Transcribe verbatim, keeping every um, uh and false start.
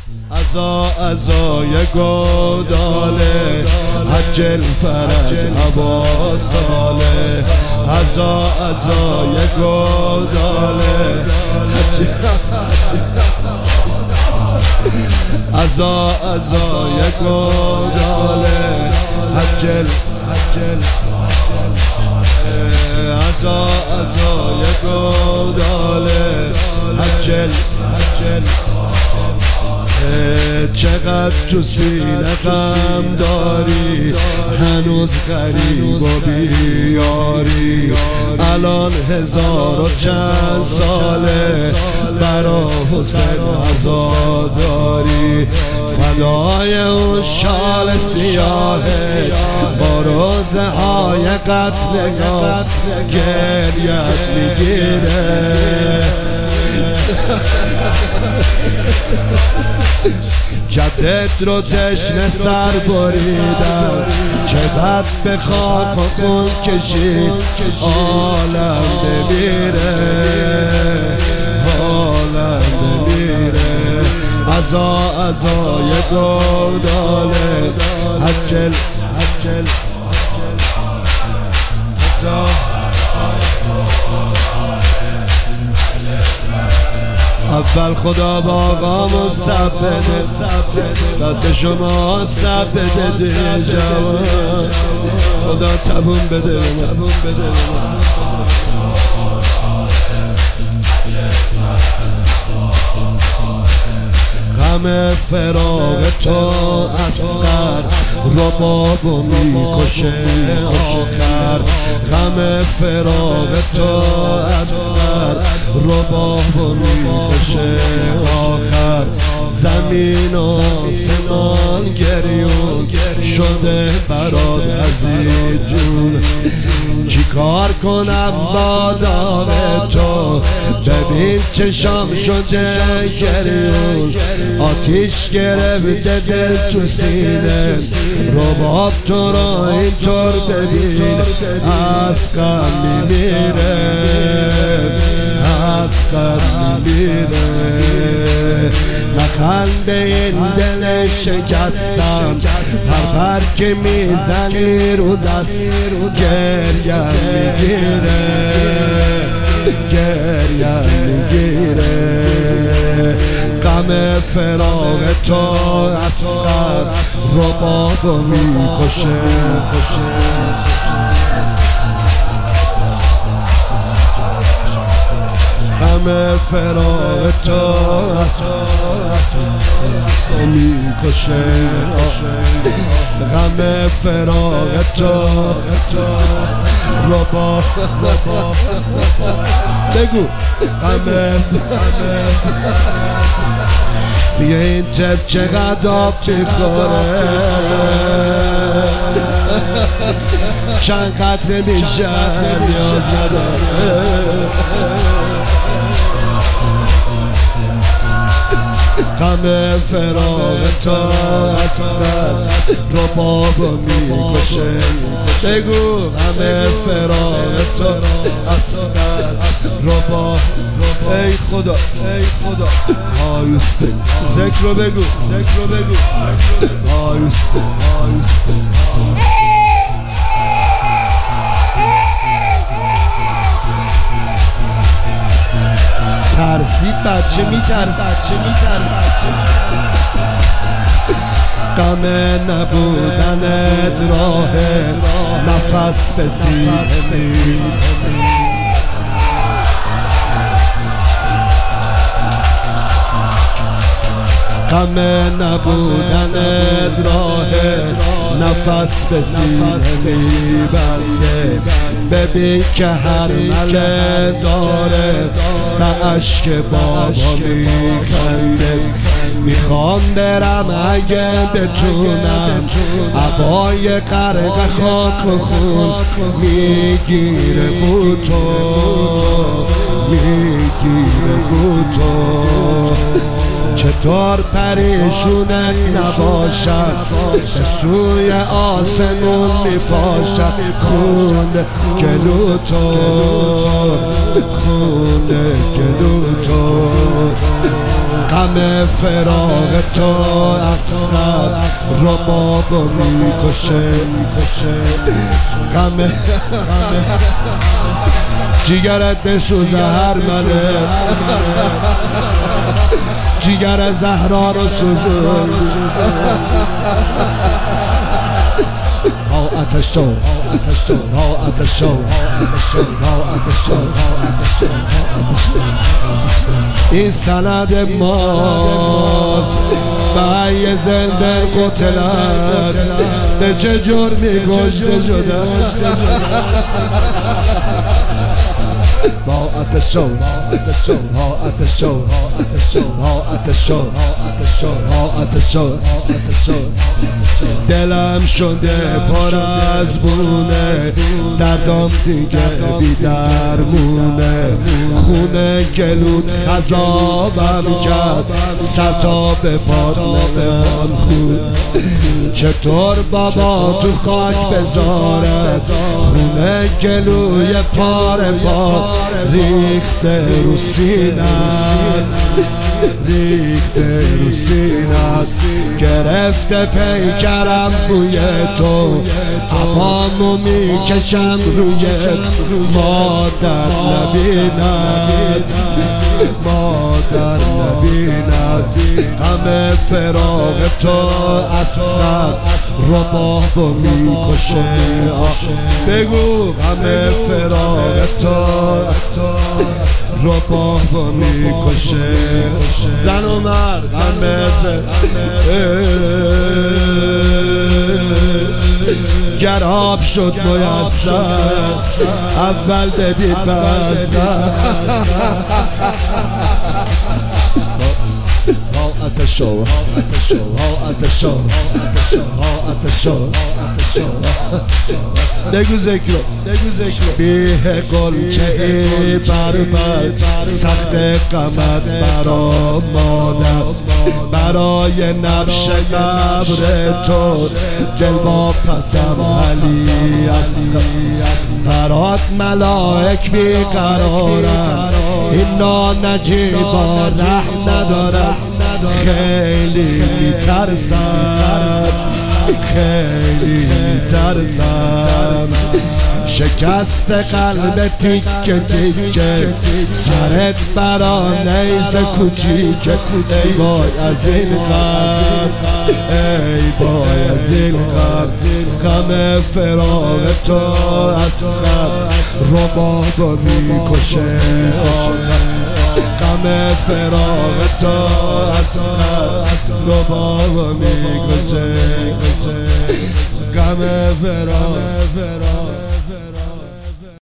عزا عزای گوداله حج الفرج هوا ساله عزا عزای گوداله حج عزا عزای گوداله حج الحج عزا عزای گوداله حج الحج چقدر تو سینه غم داری هنوز غریب و بیاری الان هزار و چند ساله برا حسین عزاداری فدای اون شال سیاهه با روزه های قتلگاه گریت میگیره جدت رو تشنه سر بریدم چه بد به خاک و خون کشید عالم بمیره عالم بمیره عزا عزای گوداله حج الحج عزا اول خدا با آقامو سب بده بعد شما سب بده دی جوان خدا تبون بده تبون بده غم فراق تو اصغر ربابو میکشه آخر غم فراق تو اصغر ربابو میکشه آخر زمین و آسمان گریون شده برات عزیز جون چی کار کنم با داغ تو ببین چشام شده گریون آتیش گرفته دل تو سینه رباب تو را اینطور ببین از غم میمیره از غم میمیره نخنده این دل شکستم هر بر که میزنی رو دست گریم میگیره گریم میگیره غم فراق تو اصغر ربابو میکشه غم فراق تو میکشه غم فراق تو رباب بگو غم بیا این تب چقدر آب میخوره چند قطره میشه نیاز نداره غم فراق تو اصغر ربابو میکشه بگو غم فراق تو اصغر رباب ای خدا ای خدا آیوسته ذکر رو بگو ذکر رو بگو آیوسته آیوسته ترسید بچه میترس بچه میترس غم نبودنت راه نفس به سینه غم نبودنت راه نفس به سینه میبنده ببین که هر مله داره به عشق بابا میخنده میخوام برم اگه بتونم عبای غرق خاک و خون میگیره بوتو میگیره بوتو چطور پریشونت نباشد به سوی آسمون میپاشد خون گلو تو خون گلو تو غم فراق تو اصغر ربابو میکشه غم جیگرت بسوزه هر منه جیگر زهرا رو سوزون ها آتش تو ها آتش تو این سند ماست برای زنده قتلت به چه جرمی کشته شده ها آتش تو ها آتش تو ها آتش تو ها آتش تو دلم شده پر از بونه دردم دیگه بی درمونه خونه گلود خذابم کرد ستا به فاطمه خود چطور بابا تو خاک بذاره خونه گلوی پاره پا ریخته رو سینت ریخته رو سینت گرفته پیکرم بوی تو عبامو میکشم روی مادر نبیند مادر نبیند غم فراق تو اصغر ربابو میکشه بگو غم فراق تو ربابو میکشه زن و مرد غم گر آب شد میسر اول بدید بس ها آتش تو ها آتش تو ها آتش تو بگو ذکر بگو ذکر بیه قلچه ای بر بر سخت قمت برا مادر برای نبش قبر تو دل با پسم علی اصغر برات ملائک بیقرارن اینا نجیبا رحم ندارن خیلی میترسن خیلی میترسن شکست قلب تیکه تیکه سرت برا نیز کوچیکه ای بای از این غم ای بای از این غم غم فراق تو اصغر ربابو میکشه غم فراق تو اصغر ربابو میکشه غم فراق